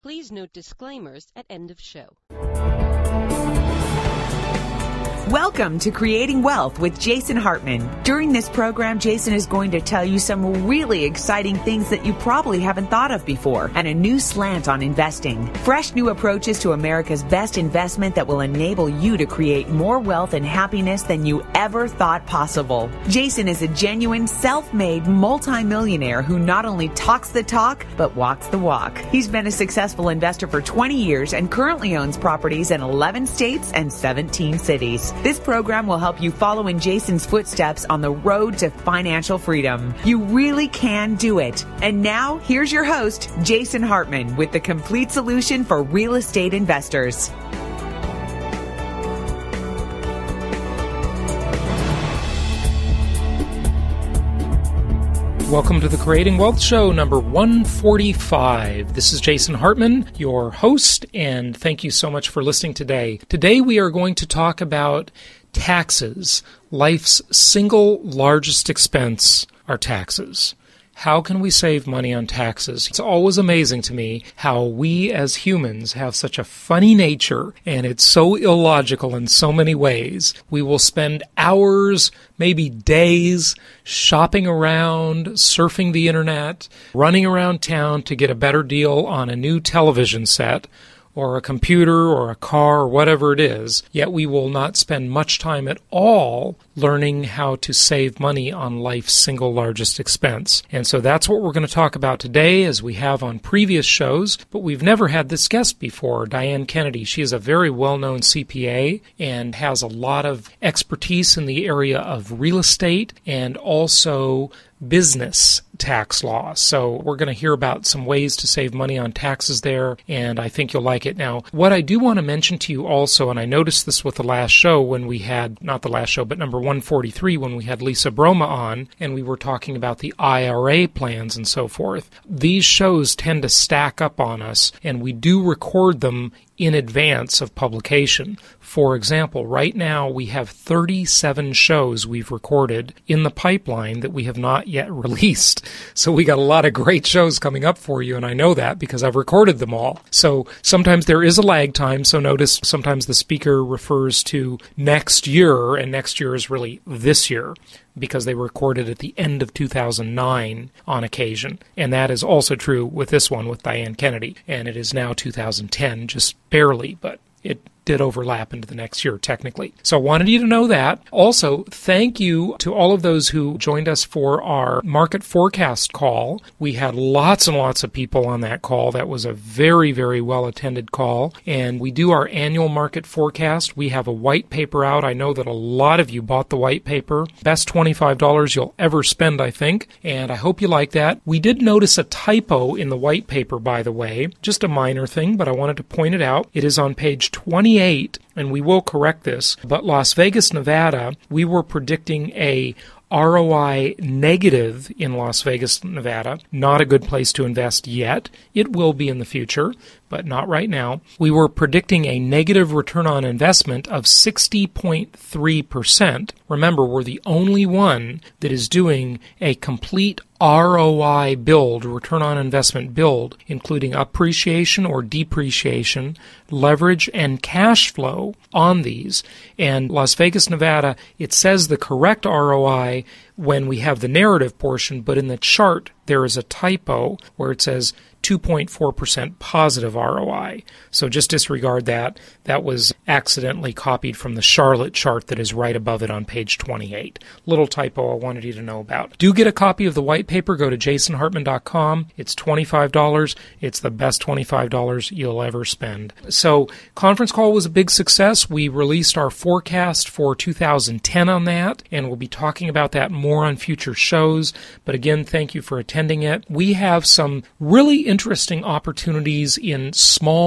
Please note disclaimers at end of show. Welcome to Creating Wealth with Jason Hartman. During this program, Jason is going to tell you some really exciting things that you probably haven't thought of before, and a new slant on investing. Fresh new approaches to America's best investment that will enable you to create more wealth and happiness than you ever thought possible. Jason is a genuine, self-made multi-millionaire who not only talks the talk, but walks the walk. He's been a successful investor for 20 years and currently owns properties in 11 states and 17 cities. This program will help you follow in Jason's footsteps on the road to financial freedom. You really can do it. And now, here's your host, Jason Hartman, with the complete solution for real estate investors. Welcome to the Creating Wealth Show, number 145. This is Jason Hartman, your host, and thank you so much for listening today. Today we are going to talk about taxes. Life's single largest expense are taxes. How can we save money on taxes? It's always amazing to me how we as humans have such a funny nature, and it's so illogical in so many ways. We will spend hours, maybe days, shopping around, surfing the internet, running around town to get a better deal on a new television set, or a computer, or a car, or whatever it is, yet we will not spend much time at all learning how to save money on life's single largest expense. And so that's what we're going to talk about today, as we have on previous shows, but we've never had this guest before, Diane Kennedy. She is a very well-known CPA and has a lot of expertise in the area of real estate and also business tax law. So we're going to hear about some ways to save money on taxes there, and I think you'll like it. Now, what I do want to mention to you also, and I noticed this with the last show when we had, not the last show, but number 143, when we had Lisa Broma on, and we were talking about the IRA plans and so forth. These shows tend to stack up on us, and we do record them in advance of publication. For example, right now we have 37 shows we've recorded in the pipeline that we have not yet released. So we got a lot of great shows coming up for you, and I know that because I've recorded them all. So sometimes there is a lag time, so notice sometimes the speaker refers to next year, and next year is really this year, because they were recorded at the end of 2009 on occasion. And that is also true with this one with Diane Kennedy. And it is now 2010, just barely, but it did overlap into the next year, technically. So I wanted you to know that. Also, thank you to all of those who joined us for our market forecast call. We had lots and lots of people on that call. That was a very, very well-attended call. And we do our annual market forecast. We have a white paper out. I know that a lot of you bought the white paper. Best $25 you'll ever spend, I think. And I hope you like that. We did notice a typo in the white paper, by the way. Just a minor thing, but I wanted to point it out. It is on page 28, and we will correct this, but Las Vegas, Nevada, we were predicting a ROI negative in Las Vegas, Nevada. Not a good place to invest yet. It will be in the future, but not right now. We were predicting a negative return on investment of 60.3%. Remember, we're the only one that is doing a complete ROI build, return on investment build, including appreciation or depreciation, leverage, and cash flow on these. And Las Vegas, Nevada, it says the correct ROI when we have the narrative portion, but in the chart there is a typo where it says 2.4% positive ROI. So just disregard that. That was accidentally copied from the Charlotte chart that is right above it on page 28. Little typo I wanted you to know about. Do get a copy of the white paper. Go to jasonhartman.com. It's $25. It's the best $25 you'll ever spend. So conference call was a big success. We released our forecast for 2010 on that, and we'll be talking about that more on future shows. But again, thank you for attending it. We have some really interesting opportunities in small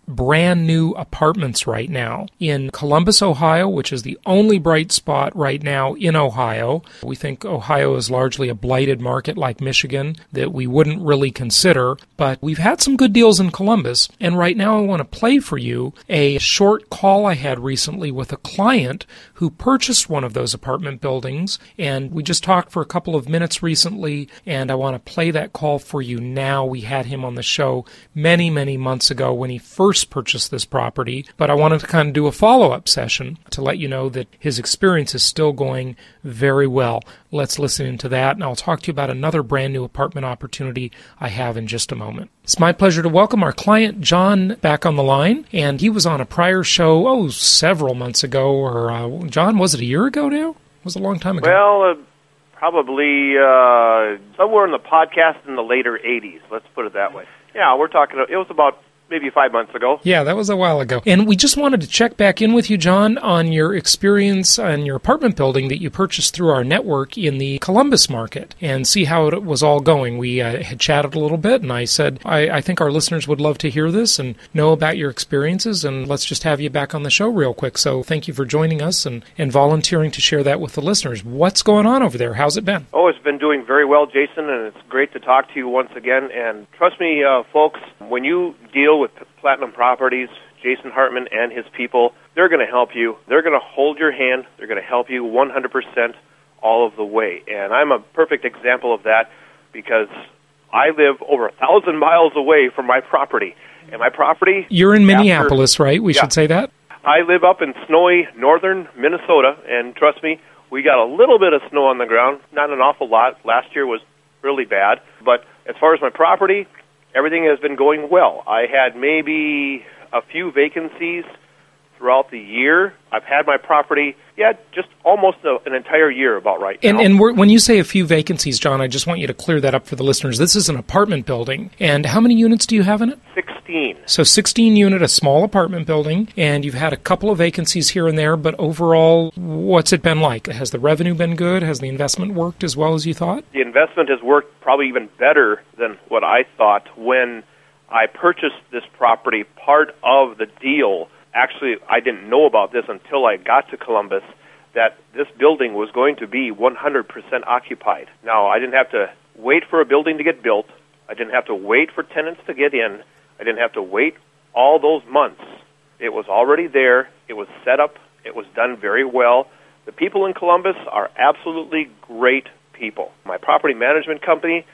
brand new apartments right now in Columbus, Ohio, which is the only bright spot right now in Ohio. We think Ohio is largely a blighted market like Michigan that we wouldn't really consider, but we've had some good deals in Columbus, and right now I want to play for you a short call I had recently with a client who purchased one of those apartment buildings, and we just talked for a couple of minutes recently, and I want to play that call for you now. We had him on the show many, many months ago when he first purchased this property, but I wanted to kind of do a follow-up session to let you know that his experience is still going very well. Let's listen into that, and I'll talk to you about another brand new apartment opportunity I have in just a moment. It's my pleasure to welcome our client, John, back on the line, and he was on a prior show, several months ago, or John, was it a year ago now? It was a long time ago. Well, probably somewhere in the podcast in the later 80s, let's put it that way. Yeah, we're talking, it was about maybe 5 months ago. Yeah, that was a while ago. And we just wanted to check back in with you, John, on your experience on your apartment building that you purchased through our network in the Columbus market and see how it was all going. We had chatted a little bit, and I said, I think our listeners would love to hear this and know about your experiences, and let's just have you back on the show real quick. So thank you for joining us and volunteering to share that with the listeners. What's going on over there? How's it been? Oh, it's been doing very well, Jason, and it's great to talk to you once again. And trust me, folks, when you deal with Platinum Properties, Jason Hartman and his people, they're going to help you. They're going to hold your hand. They're going to help you 100% all of the way. And I'm a perfect example of that because I live over 1,000 miles away from my property. And my property... You're in Minneapolis, right? We should say that? I live up in snowy northern Minnesota, and trust me, we got a little bit of snow on the ground, not an awful lot. Last year was really bad. But as far as my property, everything has been going well. I had maybe a few vacancies throughout the year. I've had my property, just almost an entire year about right now. And when you say a few vacancies, John, I just want you to clear that up for the listeners. This is an apartment building. And how many units do you have in it? 16. So 16 unit, a small apartment building, and you've had a couple of vacancies here and there, but overall, what's it been like? Has the revenue been good? Has the investment worked as well as you thought? The investment has worked probably even better than what I thought when I purchased this property. Part of the deal, actually, I didn't know about this until I got to Columbus, that this building was going to be 100% occupied. Now, I didn't have to wait for a building to get built. I didn't have to wait for tenants to get in. I didn't have to wait all those months. It was already there. It was set up. It was done very well. The people in Columbus are absolutely great people. My property management company,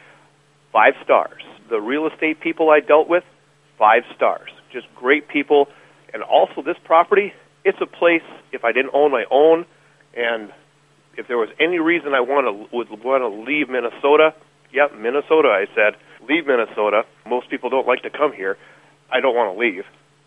5 stars. The real estate people I dealt with, 5 stars. Just great people. And also this property, it's a place, if I didn't own my own, and if there was any reason I would want to leave Minnesota, Minnesota, I said, leave Minnesota. Most people don't like to come here. I don't want to leave.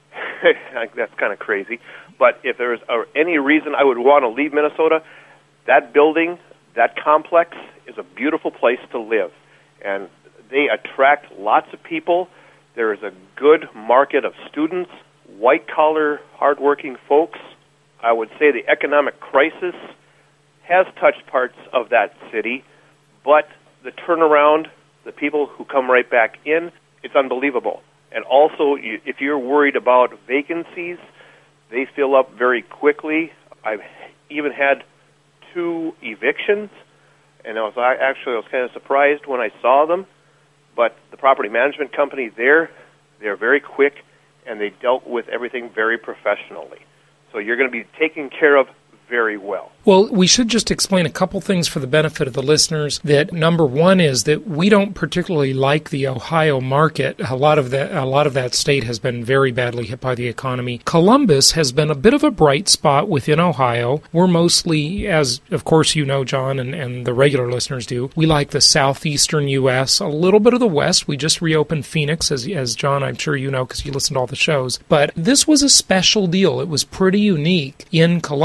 That's kind of crazy. But if there was any reason I would want to leave Minnesota, that building, that complex is a beautiful place to live. And they attract lots of people. There is a good market of students, white-collar, hardworking folks. I would say the economic crisis has touched parts of that city, but the turnaround, the people who come right back in, it's unbelievable. And also, if you're worried about vacancies, they fill up very quickly. I've even had 2 evictions, and I was kind of surprised when I saw them. But the property management company they're very quick, and they dealt with everything very professionally. So you're going to be taken care of very well. Well, we should just explain a couple things for the benefit of the listeners. That number one is that we don't particularly like the Ohio market. A lot of that state has been very badly hit by the economy. Columbus has been a bit of a bright spot within Ohio. We're mostly, as of course you know, John, and the regular listeners do, we like the southeastern U.S., a little bit of the West. We just reopened Phoenix, as John, I'm sure you know because you listen to all the shows. But this was a special deal. It was pretty unique in Columbus, and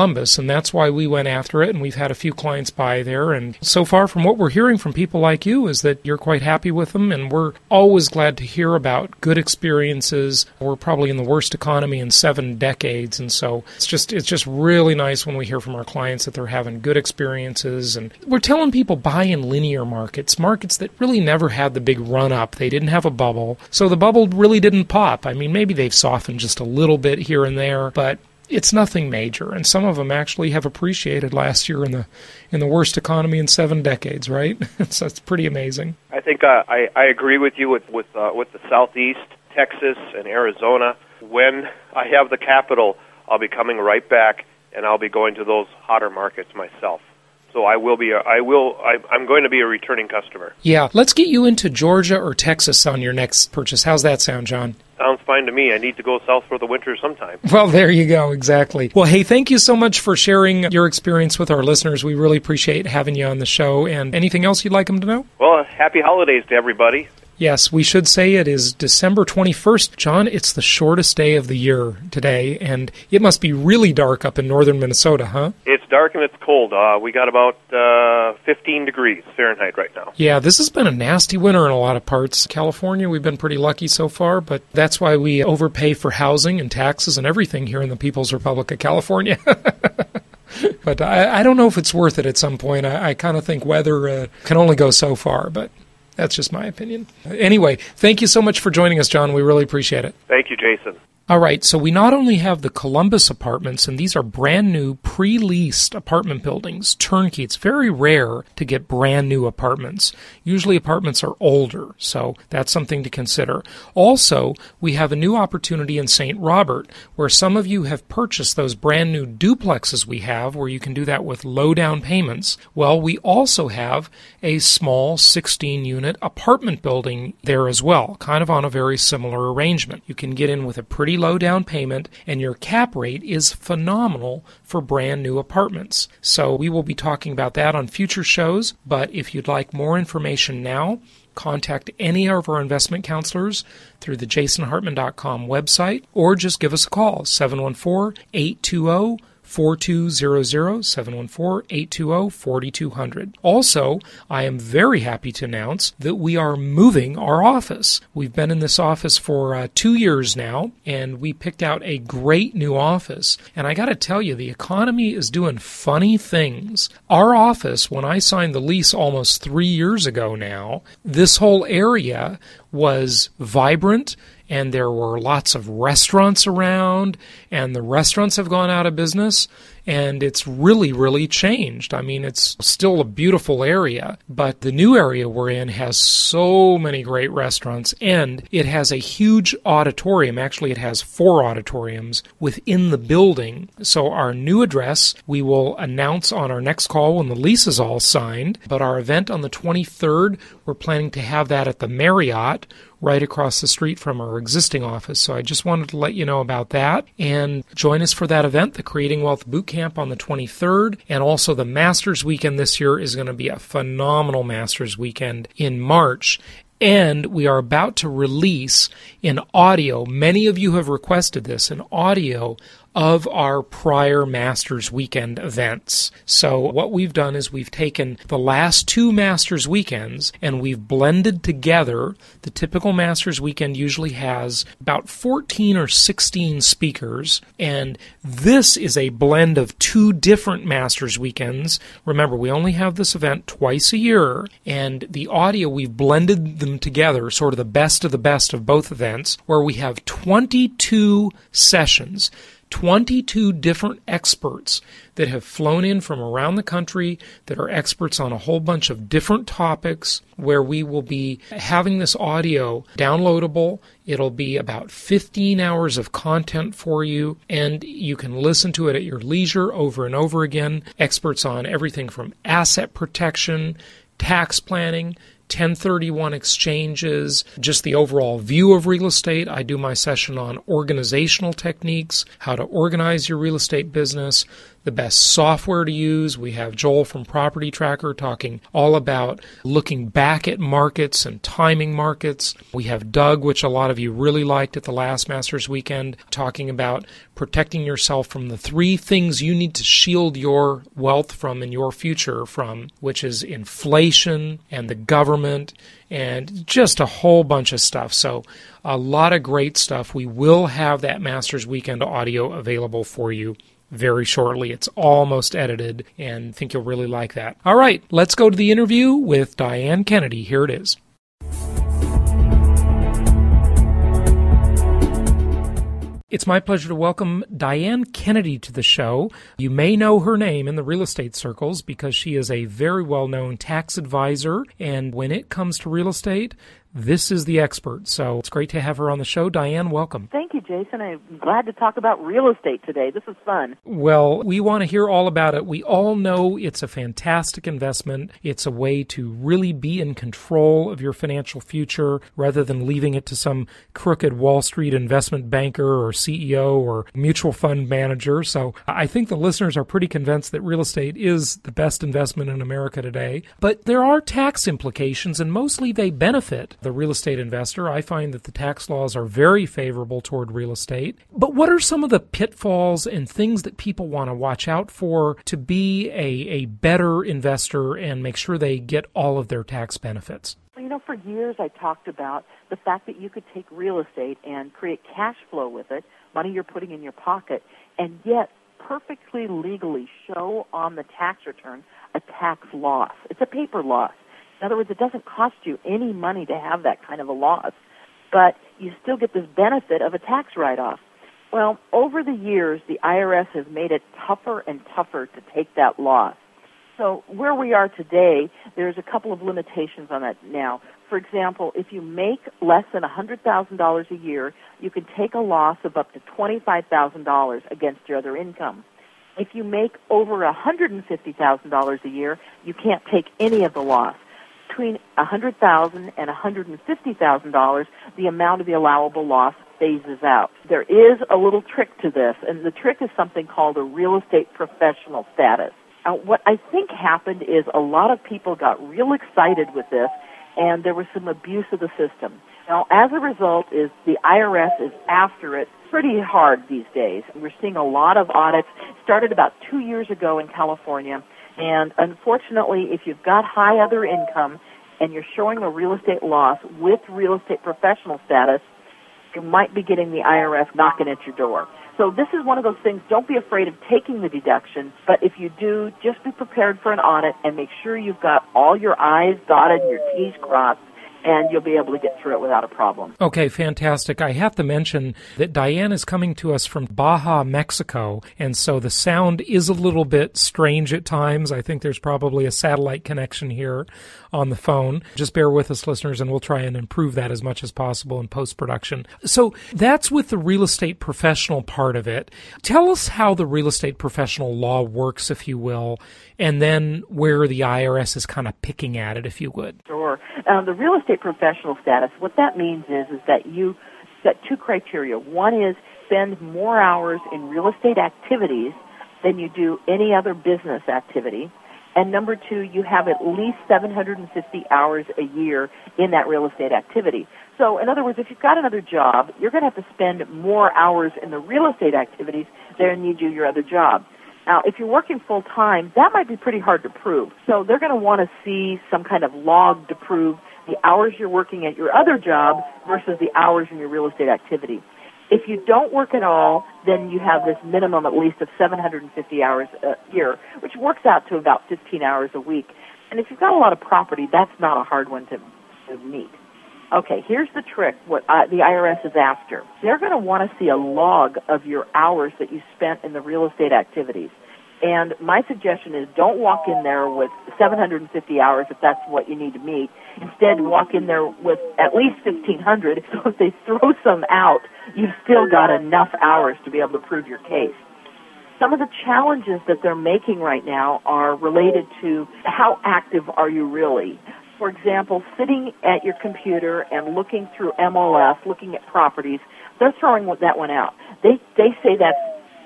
and that's why we went after it, and we've had a few clients buy there. And so far, from what we're hearing from people like you, is that you're quite happy with them, and we're always glad to hear about good experiences. We're probably in the worst economy in 7 decades, and so it's just really nice when we hear from our clients that they're having good experiences. And we're telling people buy in linear markets that really never had the big run-up. They didn't have a bubble, so the bubble really didn't pop. I mean, maybe they've softened just a little bit here and there, but it's nothing major, and some of them actually have appreciated last year in the worst economy in 7 decades, right? So it's pretty amazing. I think I agree with you with the Southeast, Texas, and Arizona. When I have the capital, I'll be coming right back, and I'll be going to those hotter markets myself. So I'm going to be a returning customer. Yeah, let's get you into Georgia or Texas on your next purchase. How's that sound, John? Sounds fine to me. I need to go south for the winter sometime. Well, there you go. Exactly. Well, hey, thank you so much for sharing your experience with our listeners. We really appreciate having you on the show. And anything else you'd like them to know? Well, happy holidays to everybody. Yes, we should say it is December 21st. John, it's the shortest day of the year today, and it must be really dark up in northern Minnesota, huh? It's dark and it's cold. We got about 15 degrees Fahrenheit right now. Yeah, this has been a nasty winter in a lot of parts. California, we've been pretty lucky so far, but that's why we overpay for housing and taxes and everything here in the People's Republic of California. But I don't know if it's worth it at some point. I kind of think weather can only go so far, but that's just my opinion. Anyway, thank you so much for joining us, John. We really appreciate it. Thank you, Jason. All right, so we not only have the Columbus apartments, and these are brand new, pre-leased apartment buildings, turnkey. It's very rare to get brand new apartments. Usually apartments are older, so that's something to consider. Also, we have a new opportunity in St. Robert, where some of you have purchased those brand new duplexes we have, where you can do that with low down payments. Well, we also have a small 16-unit apartment building there as well, kind of on a very similar arrangement. You can get in with a pretty low down payment, and your cap rate is phenomenal for brand new apartments. So we will be talking about that on future shows, but if you'd like more information now, contact any of our investment counselors through the jasonhartman.com website, or just give us a call, 714-820-4200, 714-820-4200. Also, I am very happy to announce that we are moving our office. We've been in this office for 2 years now, and we picked out a great new office. And I got to tell you, the economy is doing funny things. Our office, when I signed the lease almost 3 years ago now, this whole area was vibrant, and there were lots of restaurants around, and the restaurants have gone out of business, and it's really, really changed. I mean, it's still a beautiful area, but the new area we're in has so many great restaurants, and it has a huge auditorium. Actually, it has 4 auditoriums within the building. So our new address, we will announce on our next call when the lease is all signed, but our event on the 23rd, we're planning to have that at the Marriott, right across the street from our existing office. So I just wanted to let you know about that. And join us for that event, the Creating Wealth Boot Camp on the 23rd. And also the Masters Weekend this year is going to be a phenomenal Masters Weekend in March. And we are about to release in audio, many of you have requested this, an audio of our prior Masters Weekend events. So what we've done is we've taken the last 2 Masters Weekends and we've blended together. The typical Masters Weekend usually has about 14 or 16 speakers, and this is a blend of 2 different Masters Weekends. Remember, we only have this event twice a year, and the audio, we've blended them together, sort of the best of both events, where we have 22 sessions, 22 different experts that have flown in from around the country that are experts on a whole bunch of different topics, where we will be having this audio downloadable. It'll be about 15 hours of content for you, and you can listen to it at your leisure over and over again. Experts on everything from asset protection, tax planning, 1031 exchanges, just the overall view of real estate. I do my session on organizational techniques, how to organize your real estate business, the best software to use. We have Joel from Property Tracker talking all about looking back at markets and timing markets. We have Doug, which a lot of you really liked at the last Masters Weekend, talking about protecting yourself from the 3 things you need to shield your wealth from and your future from, which is inflation and the government and just a whole bunch of stuff. So a lot of great stuff. We will have that Masters Weekend audio available for you very shortly. It's almost edited, and I think you'll really like that. All right, let's go to the interview with Diane Kennedy. Here it is. It's my pleasure to welcome Diane Kennedy to the show. You may know her name in the real estate circles because she is a very well-known tax advisor, and when it comes to real estate, this is the expert. So it's great to have her on the show. Diane, welcome. Thank you, Jason. I'm glad to talk about real estate today. This is fun. Well, we want to hear all about it. We all know it's a fantastic investment. It's a way to really be in control of your financial future rather than leaving it to some crooked Wall Street investment banker or CEO or mutual fund manager. So I think the listeners are pretty convinced that real estate is the best investment in America today. But there are tax implications, and mostly they benefit the real estate investor. I find that the tax laws are very favorable toward real estate. But what are some of the pitfalls and things that people want to watch out for to be a better investor and make sure they get all of their tax benefits? Well, for years I talked about the fact that you could take real estate and create cash flow with it, money you're putting in your pocket, and yet perfectly legally show on the tax return a tax loss. It's a paper loss. In other words, it doesn't cost you any money to have that kind of a loss, but you still get this benefit of a tax write-off. Well, over the years, the IRS has made it tougher and tougher to take that loss. So where we are today, there's a couple of limitations on that now. For example, if you make less than $100,000 a year, you can take a loss of up to $25,000 against your other income. If you make over $150,000 a year, you can't take any of the loss. Between $100,000 and $150,000, the amount of the allowable loss phases out. There is a little trick to this, and the trick is something called a real estate professional status. What I think happened is a lot of people got real excited with this, and there was some abuse of the system. Now, as a result, is the IRS is after it pretty hard these days. We're seeing a lot of audits. It started about 2 years ago in California, and unfortunately, if you've got high other income and you're showing a real estate loss with real estate professional status, you might be getting the IRS knocking at your door. So this is one of those things, don't be afraid of taking the deduction, but if you do, just be prepared for an audit and make sure you've got all your I's dotted and your T's crossed, and you'll be able to get through it without a problem. Okay, fantastic. I have to mention that Diane is coming to us from Baja, Mexico, and so the sound is a little bit strange at times. I think there's probably a satellite connection here on the phone. Just bear with us, listeners, and we'll try and improve that as much as possible in post-production. So that's with the real estate professional part of it. Tell us how the real estate professional law works, if you will, and then where the IRS is kind of picking at it, if you would. Sure. The real estate professional status, what that means is that you set 2 criteria. One is spend more hours in real estate activities than you do any other business activity. And number 2, you have at least 750 hours a year in that real estate activity. So, in other words, if you've got another job, you're going to have to spend more hours in the real estate activities than you do your other job. Now, if you're working full-time, that might be pretty hard to prove. So they're going to want to see some kind of log to prove the hours you're working at your other job versus the hours in your real estate activity. If you don't work at all, then you have this minimum at least of 750 hours a year, which works out to about 15 hours a week. And if you've got a lot of property, that's not a hard one to meet. Okay, here's the trick, what the IRS is after. They're going to want to see a log of your hours that you spent in the real estate activities. And my suggestion is don't walk in there with 750 hours if that's what you need to meet. Instead, walk in there with at least 1,500. So if they throw some out, you've still got enough hours to be able to prove your case. Some of the challenges that they're making right now are related to how active are you really. For example, sitting at your computer and looking through MLS, looking at properties, they're throwing that one out. They say that's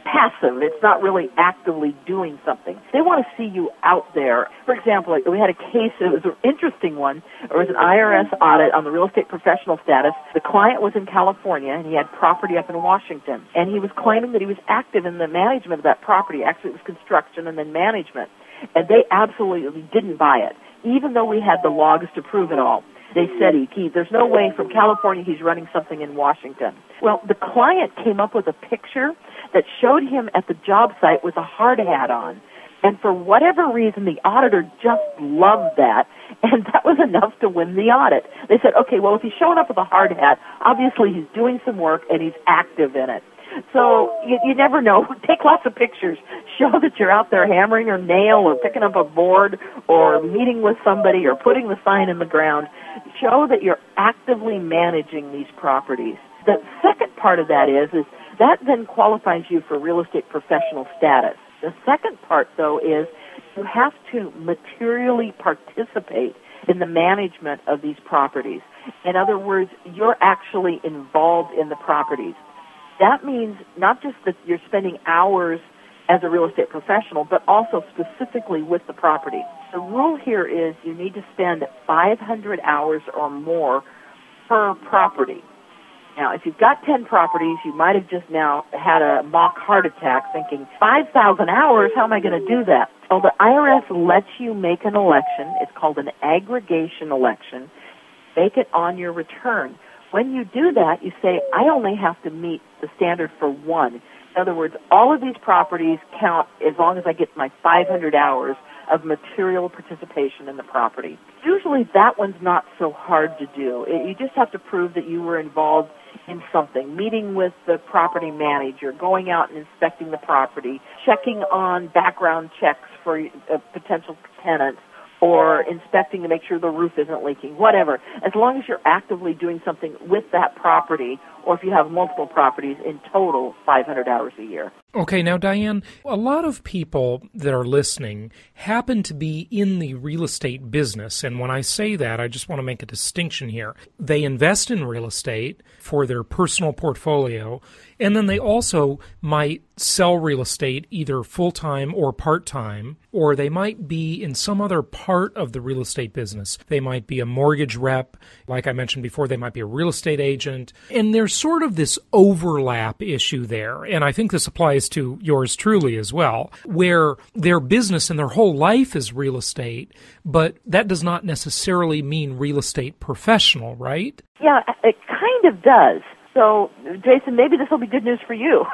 passive. It's not really actively doing something. They want to see you out there. For example, we had a case, it was an interesting one. It was an IRS audit on the real estate professional status. The client was in California, and he had property up in Washington. And he was claiming that he was active in the management of that property. Actually, it was construction and then management. And they absolutely didn't buy it, even though we had the logs to prove it all. They said there's no way from California he's running something in Washington. Well, the client came up with a picture that showed him at the job site with a hard hat on. And for whatever reason, the auditor just loved that, and that was enough to win the audit. They said, okay, well, if he's showing up with a hard hat, obviously he's doing some work and he's active in it. So you never know. Take lots of pictures. Show that you're out there hammering a nail or picking up a board or meeting with somebody or putting the sign in the ground. Show that you're actively managing these properties. The second part of that is that then qualifies you for real estate professional status. The second part, though, is you have to materially participate in the management of these properties. In other words, you're actually involved in the properties. That means not just that you're spending hours as a real estate professional, but also specifically with the property. The rule here is you need to spend 500 hours or more per property. Now, if you've got 10 properties, you might have just now had a mock heart attack thinking, 5,000 hours, how am I going to do that? Well, the IRS lets you make an election. It's called an aggregation election. Make it on your return. When you do that, you say, I only have to meet the standard for one. In other words, all of these properties count as long as I get my 500 hours of material participation in the property. Usually that one's not so hard to do. You just have to prove that you were involved in something, meeting with the property manager, going out and inspecting the property, checking on background checks for potential tenants, or inspecting to make sure the roof isn't leaking, whatever. As long as you're actively doing something with that property, or if you have multiple properties, in total, 500 hours a year. Okay, now, Diane, a lot of people that are listening happen to be in the real estate business. And when I say that, I just want to make a distinction here. They invest in real estate for their personal portfolio, and then they also might sell real estate either full-time or part-time, or they might be in some other part of the real estate business. They might be a mortgage rep. Like I mentioned before, they might be a real estate agent. And there's sort of this overlap issue there. And I think this applies to yours truly as well, where their business and their whole life is real estate, but that does not necessarily mean real estate professional, right? Yeah, it kind of does. So, Jason, maybe this will be good news for you.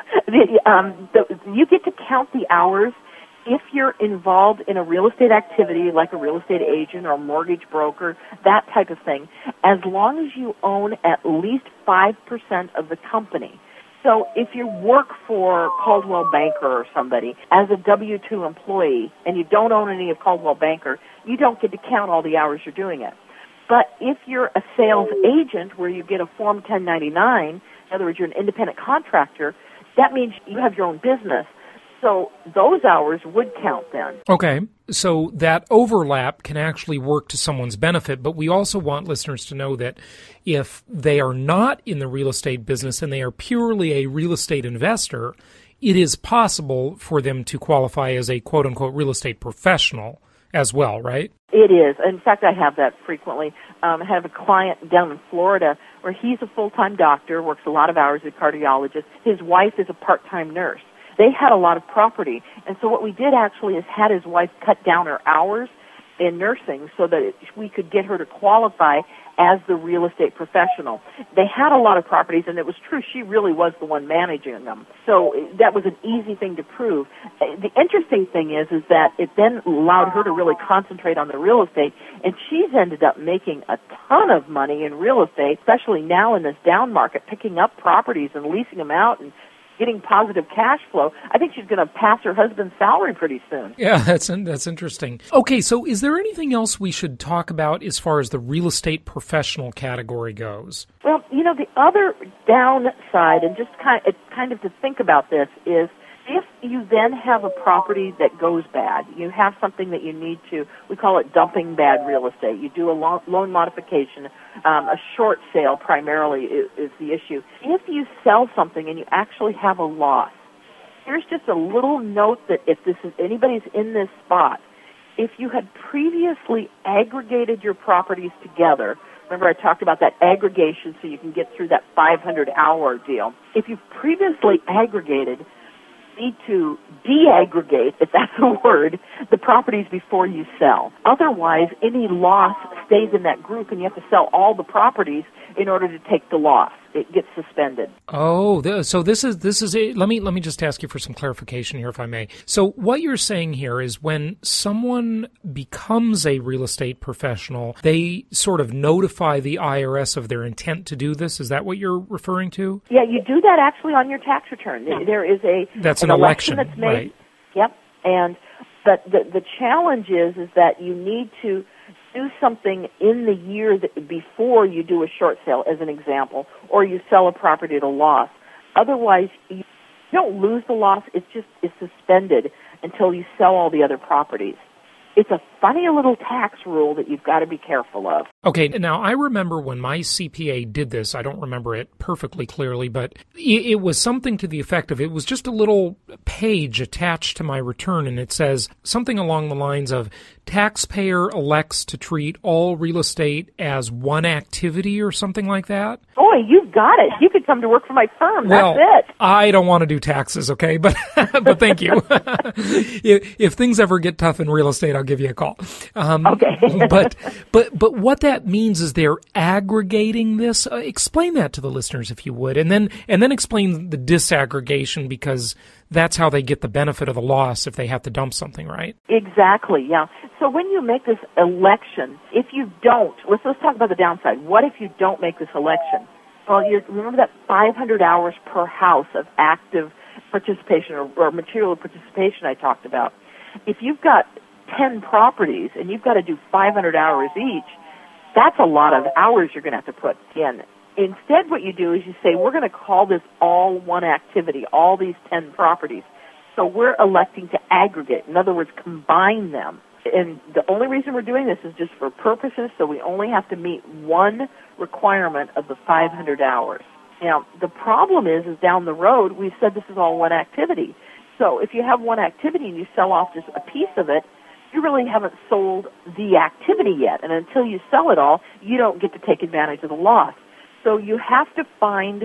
You get to count the hours if you're involved in a real estate activity like a real estate agent or a mortgage broker, that type of thing, as long as you own at least 5% of the company. So if you work for Coldwell Banker or somebody as a W-2 employee and you don't own any of Coldwell Banker, you don't get to count all the hours you're doing it. But if you're a sales agent where you get a Form 1099, in other words, you're an independent contractor, that means you have your own business. So those hours would count then. Okay. So that overlap can actually work to someone's benefit, but we also want listeners to know that if they are not in the real estate business and they are purely a real estate investor, it is possible for them to qualify as a quote-unquote real estate professional as well, right? It is. In fact, I have that frequently. I have a client down in Florida where he's a full-time doctor, works a lot of hours as a cardiologist. His wife is a part-time nurse. They had a lot of property, and so what we did actually is had his wife cut down her hours in nursing so that we could get her to qualify as the real estate professional. They had a lot of properties, and it was true, she really was the one managing them. So that was an easy thing to prove. The interesting thing is that it then allowed her to really concentrate on the real estate, and she's ended up making a ton of money in real estate, especially now in this down market, picking up properties and leasing them out and getting positive cash flow. I think she's going to pass her husband's salary pretty soon. Yeah, that's interesting. Okay, so is there anything else we should talk about as far as the real estate professional category goes? Well, the other downside, and just kind of to think about this, is if you then have a property that goes bad, you have something that you need to, we call it dumping bad real estate. You do a loan modification, a short sale primarily is the issue. If you sell something and you actually have a loss, here's just a little note that if anybody's in this spot, if you had previously aggregated your properties together, remember I talked about that aggregation so you can get through that 500-hour deal. If you've previously aggregated, you need to de-aggregate, if that's a word, the properties before you sell. Otherwise, any loss stays in that group and you have to sell all the properties in order to take the loss. It gets suspended. Oh, so this is it. Let me just ask you for some clarification here, if I may. So what you're saying here is when someone becomes a real estate professional, they sort of notify the IRS of their intent to do this. Is that what you're referring to? Yeah, you do that actually on your tax return. There is that's an election that's made. Right. Yep, but the challenge is that you need to do something in the year before you do a short sale, as an example, or you sell a property at a loss. Otherwise, you don't lose the loss. It's suspended until you sell all the other properties. It's a funny little tax rule that you've got to be careful of. Okay, now I remember when my CPA did this, I don't remember it perfectly clearly, but it was something to the effect of, it was just a little page attached to my return, and it says something along the lines of, taxpayer elects to treat all real estate as one activity or something like that. Boy, you've got it. You could come to work for my firm. Well, that's it. I don't want to do taxes, okay? But but thank you. If things ever get tough in real estate, I'll give you a call. Okay. but what that means is they're aggregating this. Explain that to the listeners, if you would, and then explain the disaggregation, because that's how they get the benefit of the loss if they have to dump something, right? Exactly, yeah. So when you make this election, if you don't, let's talk about the downside. What if you don't make this election? Well, remember that 500 hours per house of active participation or material participation I talked about. If you've got 10 properties and you've got to do 500 hours each, that's a lot of hours you're going to have to put in. Instead, what you do is you say, we're going to call this all one activity, all these 10 properties. So we're electing to aggregate, in other words, combine them. And the only reason we're doing this is just for purposes, so we only have to meet one requirement of the 500 hours. Now, the problem is down the road, we've said this is all one activity. So if you have one activity and you sell off just a piece of it, you really haven't sold the activity yet. And until you sell it all, you don't get to take advantage of the loss. So you have to find,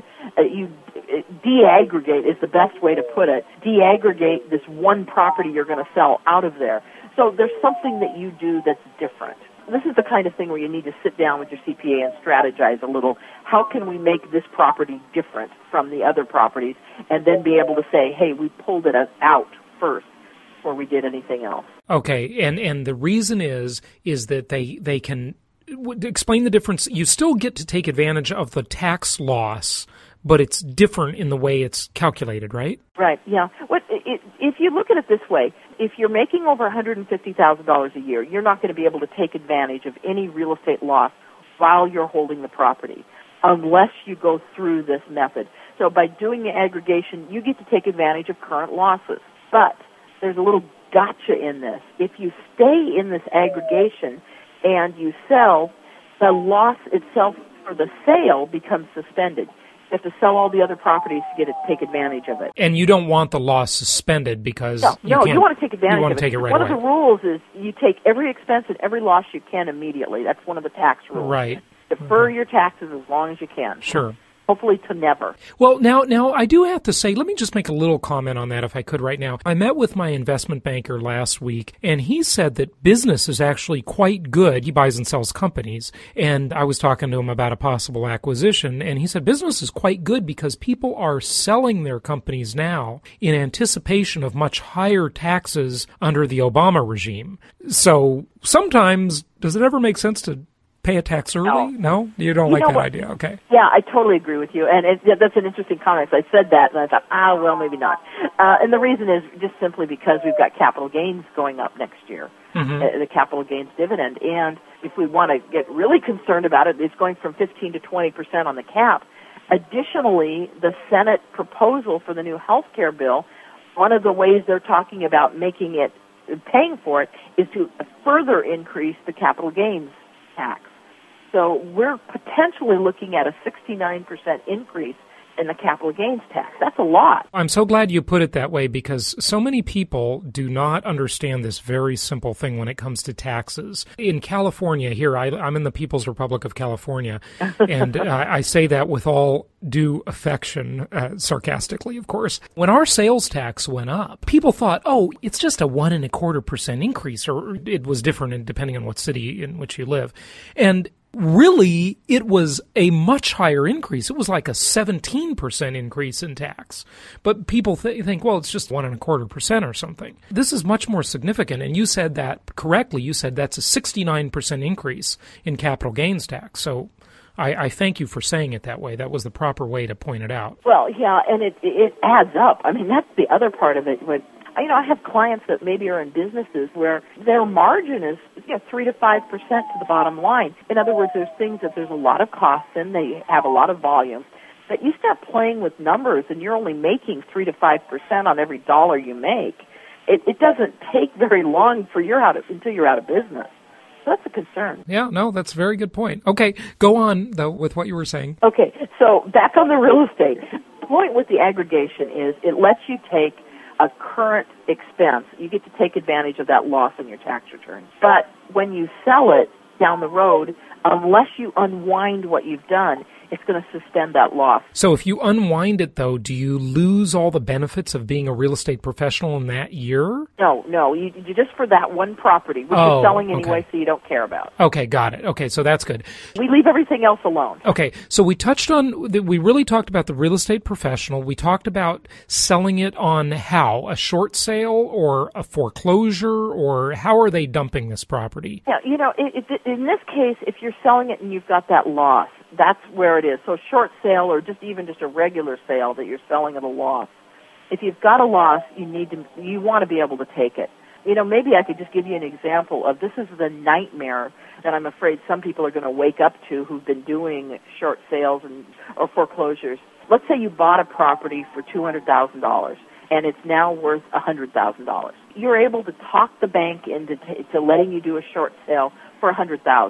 de-aggregate is the best way to put it, de-aggregate this one property you're going to sell out of there. So there's something that you do that's different. This is the kind of thing where you need to sit down with your CPA and strategize a little. How can we make this property different from the other properties, and then be able to say, hey, we pulled it out first before we did anything else. Okay, and the reason is that they can explain the difference. You still get to take advantage of the tax loss, but it's different in the way it's calculated, right? Right, yeah. If you look at it this way, if you're making over $150,000 a year, you're not going to be able to take advantage of any real estate loss while you're holding the property, unless you go through this method. So by doing the aggregation, you get to take advantage of current losses. But there's a little gotcha in this. If you stay in this aggregation and you sell, the loss itself for the sale becomes suspended. You have to sell all the other properties to take advantage of it. And you don't want the loss suspended because you want to take advantage of it. You want to take it right away. One of the rules is you take every expense and every loss you can immediately. That's one of the tax rules. Right. Defer your taxes as long as you can. Sure. Hopefully to never. Well, now I do have to say, let me just make a little comment on that if I could right now. I met with my investment banker last week, and he said that business is actually quite good. He buys and sells companies, and I was talking to him about a possible acquisition, and he said business is quite good because people are selling their companies now in anticipation of much higher taxes under the Obama regime. So sometimes, does it ever make sense to pay a tax early? No? You don't like that idea? Okay. Yeah, I totally agree with you. And that's an interesting comment. So I said that, and I thought, well, maybe not. And the reason is just simply because we've got capital gains going up next year, the capital gains dividend. And if we want to get really concerned about it, it's going from 15 to 20% on the cap. Additionally, the Senate proposal for the new health care bill, one of the ways they're talking about paying for it, is to further increase the capital gains tax. So we're potentially looking at a 69% increase in the capital gains tax. That's a lot. I'm so glad you put it that way, because so many people do not understand this very simple thing when it comes to taxes. In California, here, I'm in the People's Republic of California, and I say that with all due affection, sarcastically, of course. When our sales tax went up, people thought, oh, it's just a 1.25% increase, or it was different depending on what city in which you live. And really, it was a much higher increase. It was like a 17% increase in tax. But people think, well, it's just 1.25% or something. This is much more significant. And you said that correctly. You said that's a 69% increase in capital gains tax. So I thank you for saying it that way. That was the proper way to point it out. Well, yeah, and it adds up. I mean, that's the other part of it. I have clients that maybe are in businesses where their margin is 3 to 5% to the bottom line. In other words, there's things that there's a lot of costs in, they have a lot of volume. But you start playing with numbers and you're only making 3 to 5% on every dollar you make. It doesn't take very long until you're out of business. So that's a concern. Yeah, no, that's a very good point. Okay, go on, though, with what you were saying. Okay, so back on the real estate. The point with the aggregation is it lets you take a current expense. You get to take advantage of that loss in your tax return. But when you sell it down the road, unless you unwind what you've done, it's going to suspend that loss. So if you unwind it, though, do you lose all the benefits of being a real estate professional in that year? No. You just for that one property, which you're selling anyway, okay. So you don't care about. Okay, got it. Okay, so that's good. We leave everything else alone. Okay, so we really talked about the real estate professional. We talked about selling it on how? A short sale or a foreclosure, or how are they dumping this property? Yeah, in this case, if you're selling it and you've got that loss, that's where it is. So short sale or just a regular sale that you're selling at a loss. If you've got a loss, you want to be able to take it. Maybe I could just give you an example of this is the nightmare that I'm afraid some people are going to wake up to who've been doing short sales or foreclosures. Let's say you bought a property for $200,000 and it's now worth $100,000. You're able to talk the bank into letting you do a short sale for $100,000.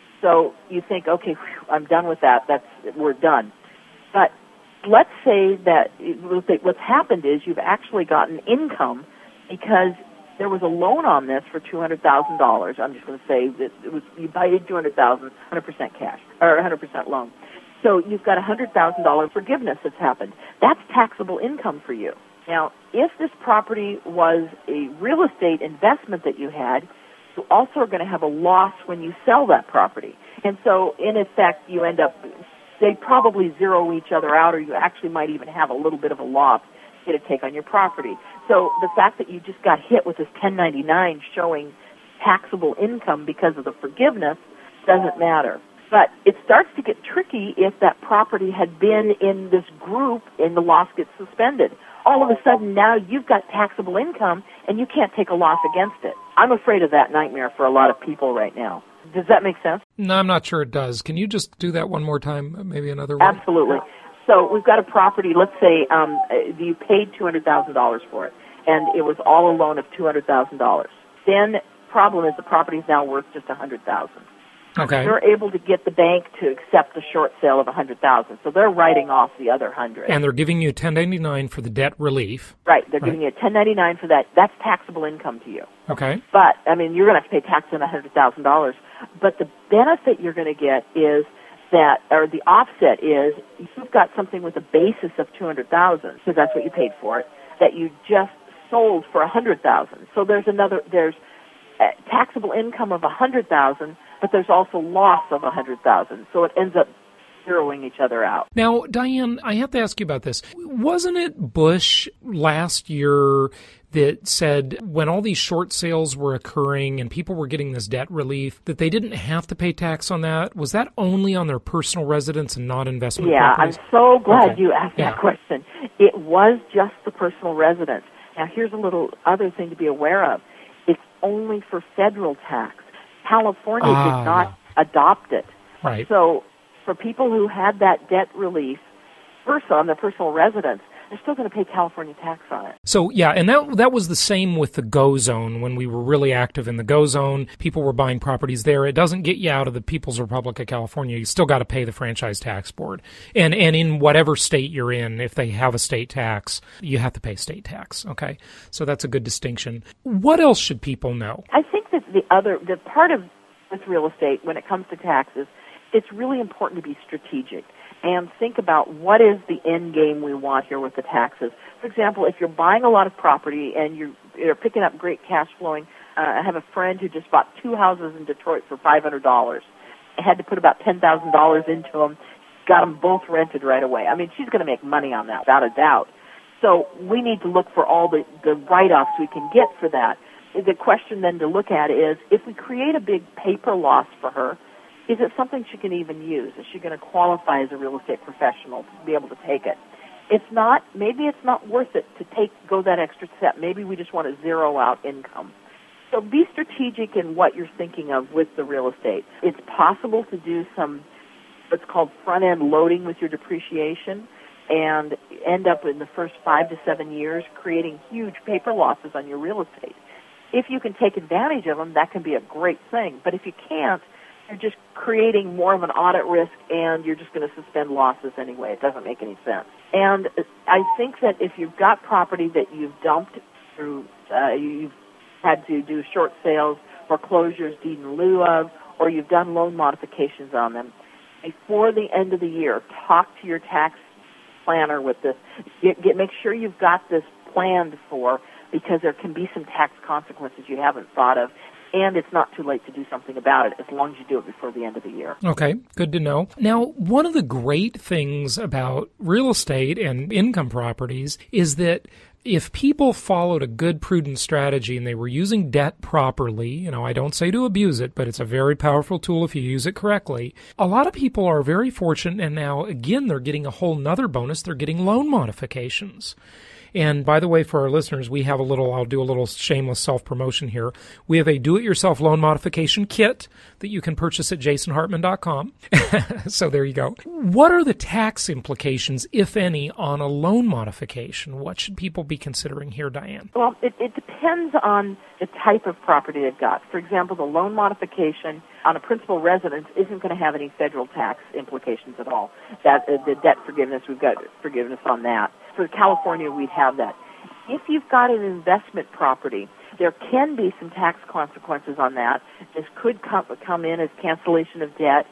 So you think, okay, I'm done with that. We're done. But let's say that what's happened is you've actually gotten income because there was a loan on this for $200,000. I'm just going to say that you paid $200,000, 100% cash or 100% loan. So you've got $100,000 forgiveness that's happened. That's taxable income for you. Now, if this property was a real estate investment that you had, you also are going to have a loss when you sell that property. And so, in effect, you end up, they probably zero each other out, or you actually might even have a little bit of a loss to take on your property. So the fact that you just got hit with this 1099 showing taxable income because of the forgiveness doesn't matter. But it starts to get tricky if that property had been in this group and the loss gets suspended. All of a sudden now you've got taxable income and you can't take a loss against it. I'm afraid of that nightmare for a lot of people right now. Does that make sense? No, I'm not sure it does. Can you just do that one more time, maybe another way? Absolutely. So we've got a property, let's say you paid $200,000 for it, and it was all a loan of $200,000. Then problem is the property is now worth just $100,000. Okay. They're able to get the bank to accept the short sale of $100,000, so they're writing off the other $100,000. And they're giving you a 1099 for the debt relief. Right. They're giving you a 1099 for that. That's taxable income to you. Okay. But you're going to have to pay tax on $100,000. But the benefit you're going to get is that, or the offset is, you've got something with a basis of $200,000, because that's what you paid for it, that you just sold for $100,000. So there's taxable income of $100,000, but there's also loss of $100,000. So it ends up zeroing each other out. Now, Diane, I have to ask you about this. Wasn't it Bush last year that said when all these short sales were occurring and people were getting this debt relief, that they didn't have to pay tax on that? Was that only on their personal residence and not investment properties? I'm so glad you asked that question. It was just the personal residence. Now, here's a little other thing to be aware of. It's only for federal tax. California did not adopt it. Right. So for people who had that debt relief, first on their personal residence, they're still going to pay California tax on it. So, yeah, and that was the same with the GO Zone when we were really active in the GO Zone. People were buying properties there. It doesn't get you out of the People's Republic of California. You still got to pay the Franchise Tax Board. And in whatever state you're in, if they have a state tax, you have to pay state tax, okay? So that's a good distinction. What else should people know? I think that the part of with real estate when it comes to taxes, it's really important to be strategic and think about what is the end game we want here with the taxes. For example, if you're buying a lot of property and you're picking up great cash flowing, I have a friend who just bought 2 houses in Detroit for $500. I had to put about $10,000 into them, got them both rented right away. I mean, she's going to make money on that, without a doubt. So we need to look for all the write-offs we can get for that. The question then to look at is, if we create a big paper loss for her, is it something she can even use? Is she going to qualify as a real estate professional to be able to take it? If not, maybe it's not worth it to go that extra step. Maybe we just want to zero out income. So be strategic in what you're thinking of with the real estate. It's possible to do some what's called front-end loading with your depreciation and end up in the first 5 to 7 years creating huge paper losses on your real estate. If you can take advantage of them, that can be a great thing. But if you can't, you're just creating more of an audit risk, and you're just going to suspend losses anyway. It doesn't make any sense. And I think that if you've got property that you've dumped through, you've had to do short sales, foreclosures, deed in lieu of, or you've done loan modifications on them, before the end of the year, talk to your tax planner with this. Make sure you've got this planned for, because there can be some tax consequences you haven't thought of. And it's not too late to do something about it as long as you do it before the end of the year. Okay, good to know. Now, one of the great things about real estate and income properties is that if people followed a good, prudent strategy and they were using debt properly, I don't say to abuse it, but it's a very powerful tool if you use it correctly. A lot of people are very fortunate, and now, again, they're getting a whole nother bonus. They're getting loan modifications. And by the way, for our listeners, I'll do a little shameless self-promotion here. We have a do-it-yourself loan modification kit that you can purchase at jasonhartman.com. So there you go. What are the tax implications, if any, on a loan modification? What should people be considering here, Diane? Well, it depends on the type of property they've got. For example, the loan modification on a principal residence isn't going to have any federal tax implications at all. That the debt forgiveness, we've got forgiveness on that. For California, we'd have that. If you've got an investment property, there can be some tax consequences on that. This could come in as cancellation of debt,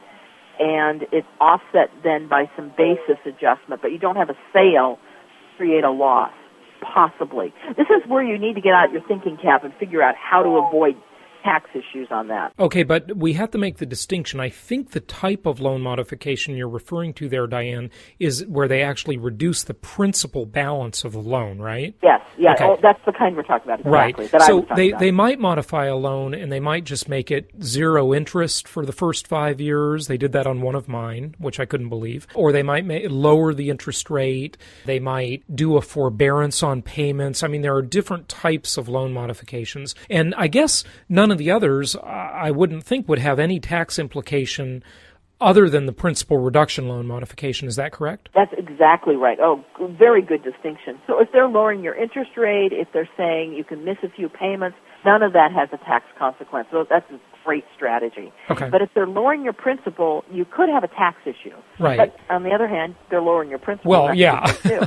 and it's offset then by some basis adjustment, but you don't have a sale to create a loss, possibly. This is where you need to get out your thinking cap and figure out how to avoid tax issues on that. Okay, but we have to make the distinction. I think the type of loan modification you're referring to there, Diane, is where they actually reduce the principal balance of the loan, right? Yes, yeah. Okay. Oh, that's the kind we're talking about, exactly. Right. So they might modify a loan, and they might just make it zero interest for the first 5 years. They did that on one of mine, which I couldn't believe. Or they might lower the interest rate. They might do a forbearance on payments. I mean, there are different types of loan modifications. And I guess none of the others, I wouldn't think, would have any tax implication other than the principal reduction loan modification. Is that correct? That's exactly right. Oh, very good distinction. So if they're lowering your interest rate, if they're saying you can miss a few payments, none of that has a tax consequence. So that's a great strategy. Okay. But if they're lowering your principal, you could have a tax issue. Right. But on the other hand, they're lowering your principal. Well, yeah.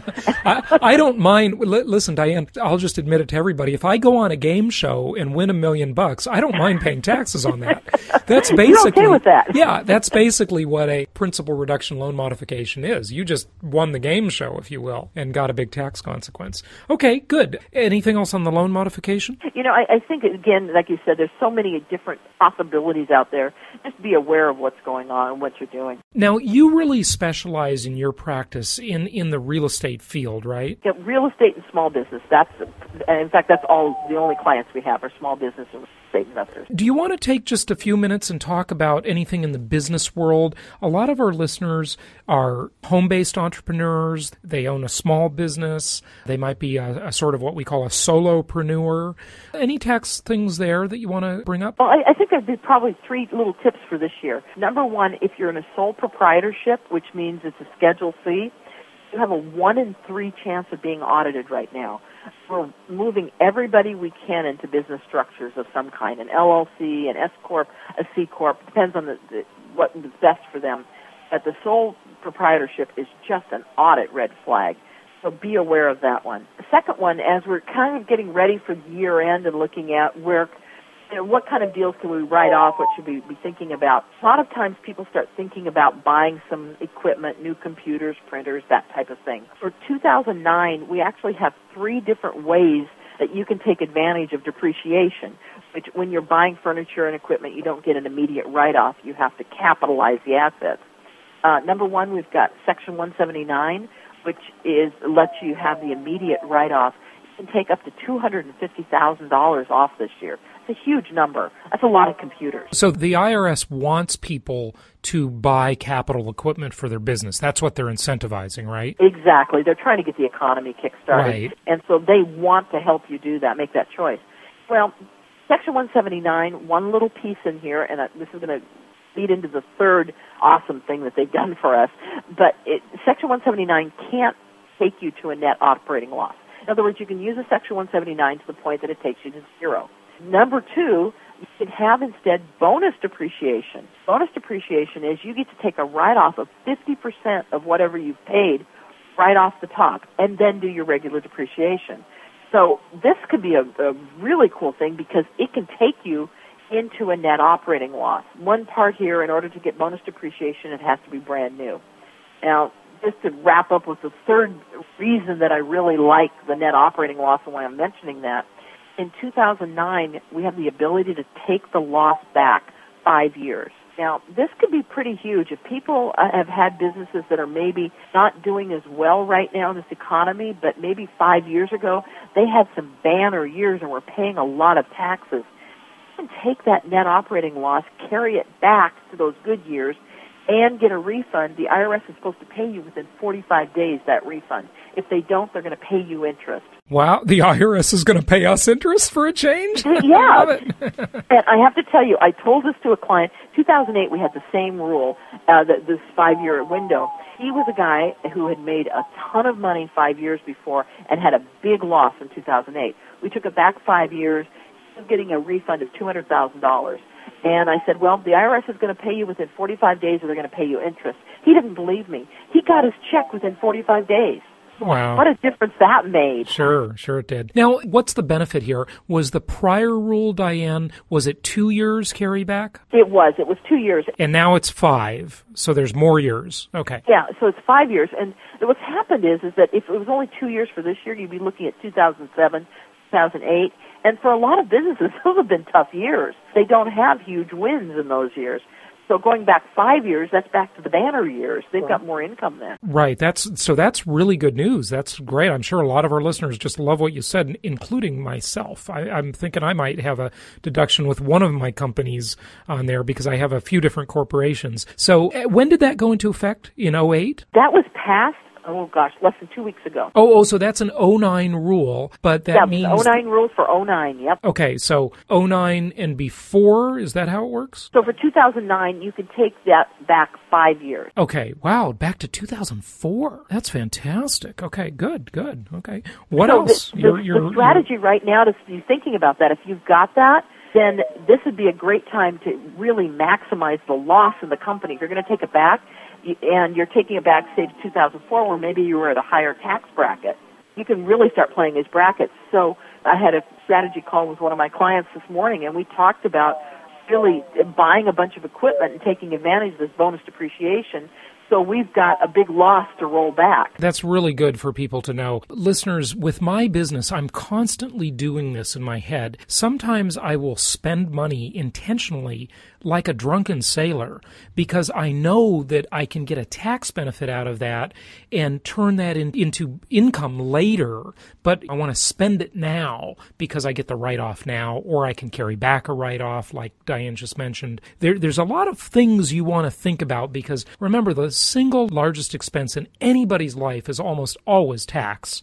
I don't mind. Listen, Diane, I'll just admit it to everybody. If I go on a game show and win $1 million, I don't mind paying taxes on that. That's basically, you're okay with that. Yeah, that's basically what a principal reduction loan modification is. You just won the game show, if you will, and got a big tax consequence. Okay, good. Anything else on the loan modification? I think, again, like you said, there's so many different possibilities out there. Just be aware of what's going on and what you're doing. Now, you really specialize in your practice in the real estate field, right? Yeah, real estate and small business. In fact, that's all the only clients we have are small business and real estate investors. Do you want to take just a few minutes and talk about anything in the business world? A lot of our listeners are home-based entrepreneurs. They own a small business. They might be a sort of what we call a solopreneur. Any tax things there that you want to bring up? Well, I think there'd be probably 3 little tips for this year. Number one, if you're in a sole proprietorship, which means it's a Schedule C, You have a 1 in 3 chance of being audited right now. We're moving everybody we can into business structures of some kind, an LLC, an S Corp, a C Corp, depends on what is best for them. But the sole proprietorship is just an audit red flag. So be aware of that one. The second one, as we're kind of getting ready for year end and looking at what kind of deals can we write off, what should we be thinking about? A lot of times people start thinking about buying some equipment, new computers, printers, that type of thing. For 2009, we actually have 3 different ways that you can take advantage of depreciation, which when you're buying furniture and equipment, you don't get an immediate write-off. You have to capitalize the assets. Number 1, we've got Section 179, which lets you have the immediate write-off. You can take up to $250,000 off this year. It's a huge number. That's a lot of computers. So the IRS wants people to buy capital equipment for their business. That's what they're incentivizing, right? Exactly. They're trying to get the economy kick-started. Right. And so they want to help you do that, make that choice. Well, Section 179, one little piece in here, and this is going to lead into the third awesome thing that they've done for us, but Section 179 can't take you to a net operating loss. In other words, you can use a Section 179 to the point that it takes you to 0. Number 2, you can have instead bonus depreciation. Bonus depreciation is you get to take a write-off of 50% of whatever you've paid right off the top and then do your regular depreciation. So this could be a really cool thing because it can take you into a net operating loss. One part here, in order to get bonus depreciation, it has to be brand new. Now, just to wrap up with the third reason that I really like the net operating loss and why I'm mentioning that, in 2009, we have the ability to take the loss back 5 years. Now, this could be pretty huge. If people have had businesses that are maybe not doing as well right now in this economy, but maybe 5 years ago, they had some banner years and were paying a lot of taxes, you can take that net operating loss, carry it back to those good years, and get a refund. The IRS is supposed to pay you within 45 days, that refund. If they don't, they're going to pay you interest. Wow, the IRS is going to pay us interest for a change? Yeah. I love it. And I have to tell you, I told this to a client. 2008, we had the same rule, this 5-year window. He was a guy who had made a ton of money 5 years before and had a big loss in 2008. We took it back 5 years. He was getting a refund of $200,000. And I said, well, the IRS is going to pay you within 45 days or they're going to pay you interest. He didn't believe me. He got his check within 45 days. Wow. What a difference that made. Sure it did. Now, what's the benefit here? Was the prior rule, Diane, was it 2 years carryback? It was 2 years. And now it's 5, so there's more years. Okay. Yeah, so it's 5 years. And what's happened is that if it was only 2 years for this year, you'd be looking at 2007, 2008. And for a lot of businesses, those have been tough years. They don't have huge wins in those years. So going back 5 years, that's back to the banner years. They've got more income then. Right. That's really good news. That's great. I'm sure a lot of our listeners just love what you said, including myself. I'm thinking I might have a deduction with one of my companies on there because I have a few different corporations. So when did that go into effect? In 2008? That was passed, less than 2 weeks ago. So that's an 2009 rule, but that means... 2009 rules for 2009, yep. Okay, so 2009 and before, is that how it works? So for 2009, you can take that back 5 years. Okay, wow, back to 2004. That's fantastic. Okay, good. Okay, what else? The strategy right now to be thinking about that, if you've got that, then this would be a great time to really maximize the loss in the company. If you're going to take it back, and you're taking it back, say, to 2004, where maybe you were at a higher tax bracket, you can really start playing these brackets. So I had a strategy call with one of my clients this morning, and we talked about really buying a bunch of equipment and taking advantage of this bonus depreciation. So we've got a big loss to roll back. That's really good for people to know. Listeners, with my business, I'm constantly doing this in my head. Sometimes I will spend money intentionally like a drunken sailor because I know that I can get a tax benefit out of that and turn that into income later, but I want to spend it now because I get the write-off now, or I can carry back a write-off like Diane just mentioned. There's a lot of things you want to think about because remember, the single largest expense in anybody's life is almost always tax.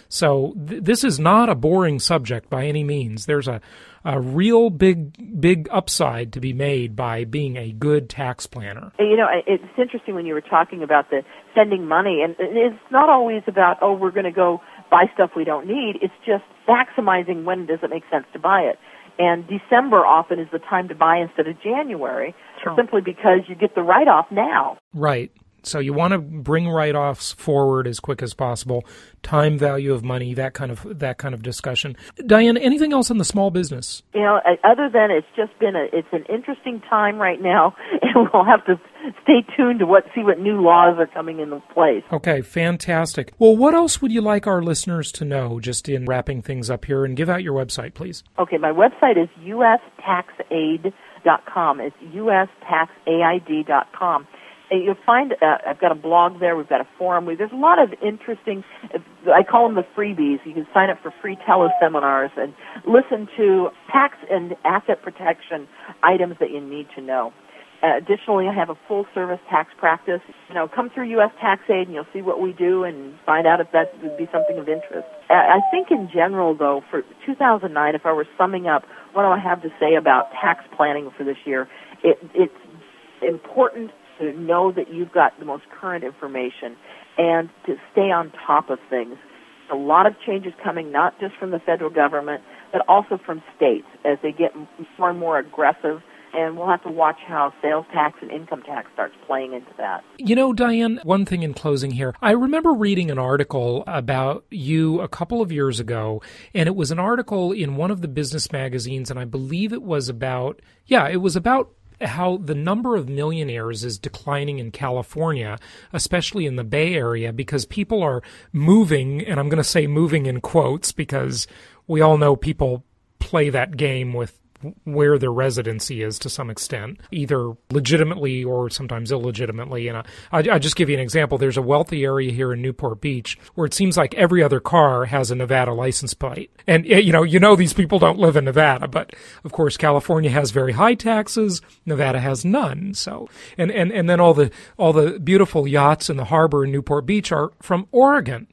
So this is not a boring subject by any means. There's a real big upside to be made by being a good tax planner. You know, it's interesting when you were talking about the spending money. And it's not always about, we're going to go buy stuff we don't need. It's just maximizing when does it make sense to buy it. And December often is the time to buy instead of January, simply because you get the write-off now. Right. So you want to bring write-offs forward as quick as possible. Time value of money, that kind of discussion. Diane, anything else in the small business? Other than it's an interesting time right now, and we'll have to stay tuned to see what new laws are coming into place. Okay, fantastic. Well, what else would you like our listeners to know, just in wrapping things up here? And give out your website, please. Okay, my website is ustaxaid.com. It's ustaxaid.com. You'll find I've got a blog there. We've got a forum. There's a lot of interesting, I call them the freebies. You can sign up for free teleseminars and listen to tax and asset protection items that you need to know. Additionally, I have a full-service tax practice. Come through U.S. Tax Aid, and you'll see what we do and find out if that would be something of interest. I think in general, though, for 2009, if I were summing up, what do I have to say about tax planning for this year? It's important to know that you've got the most current information and to stay on top of things. A lot of changes coming, not just from the federal government, but also from states as they get more and more aggressive. And we'll have to watch how sales tax and income tax starts playing into that. Diane, one thing in closing here. I remember reading an article about you a couple of years ago, and it was an article in one of the business magazines, and I believe it was about how the number of millionaires is declining in California, especially in the Bay Area, because people are moving, and I'm going to say moving in quotes because we all know people play that game with where their residency is to some extent, either legitimately or sometimes illegitimately. And I'll just give you an example. There's a wealthy area here in Newport Beach where it seems like every other car has a Nevada license plate. And, these people don't live in Nevada, but of course California has very high taxes. Nevada has none. So, and then all the beautiful yachts in the harbor in Newport Beach are from Oregon.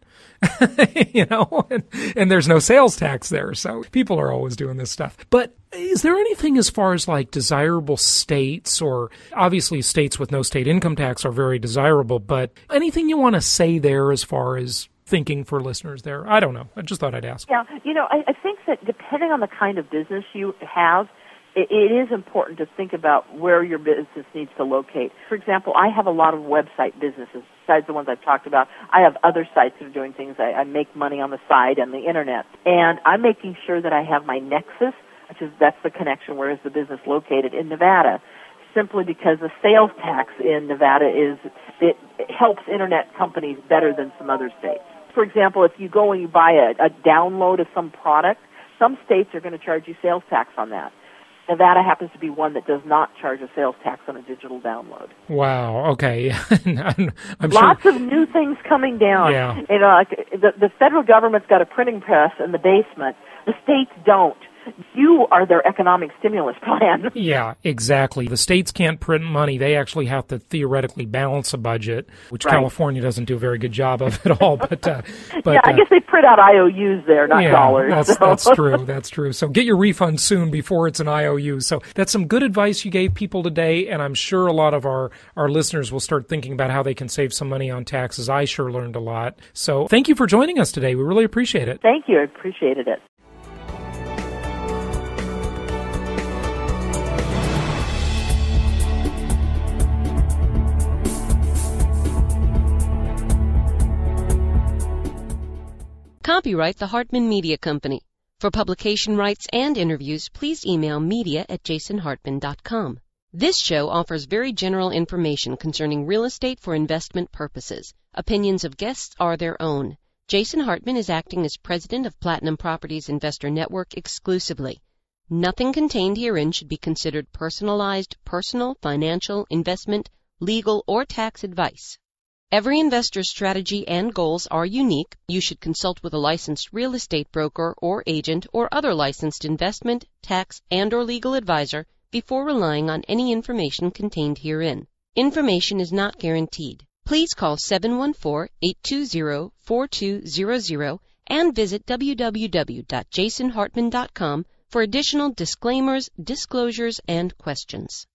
And there's no sales tax there. So people are always doing this stuff. But is there anything as far as like desirable states, or obviously states with no state income tax are very desirable, but anything you want to say there as far as thinking for listeners there? I don't know. I just thought I'd ask. Yeah. I think that depending on the kind of business you have, it is important to think about where your business needs to locate. For example, I have a lot of website businesses. Besides the ones I've talked about, I have other sites that are doing things. I make money on the side and the Internet. And I'm making sure that I have my nexus, that's the connection, where is the business located, in Nevada, simply because the sales tax in Nevada it helps Internet companies better than some other states. For example, if you go and you buy a download of some product, some states are going to charge you sales tax on that. Nevada happens to be one that does not charge a sales tax on a digital download. Wow. Okay. I'm Lots sure. of new things coming down. Yeah. The federal government's got a printing press in the basement. The states don't. You are their economic stimulus plan. Yeah, exactly. The states can't print money. They actually have to theoretically balance a budget, which right. California doesn't do a very good job of at all. But I guess they print out IOUs there, not dollars. That's true. That's true. So get your refund soon before it's an IOU. So that's some good advice you gave people today, and I'm sure a lot of our listeners will start thinking about how they can save some money on taxes. I sure learned a lot. So thank you for joining us today. We really appreciate it. Thank you. I appreciated it. Copyright the Hartman Media Company. For publication rights and interviews, please email media@jasonhartman.com. This show offers very general information concerning real estate for investment purposes. Opinions of guests are their own. Jason Hartman is acting as president of Platinum Properties Investor Network exclusively. Nothing contained herein should be considered personalized, personal, financial, investment, legal, or tax advice. Every investor's strategy and goals are unique. You should consult with a licensed real estate broker or agent or other licensed investment, tax, and/or legal advisor before relying on any information contained herein. Information is not guaranteed. Please call 714-820-4200 and visit www.jasonhartman.com for additional disclaimers, disclosures, and questions.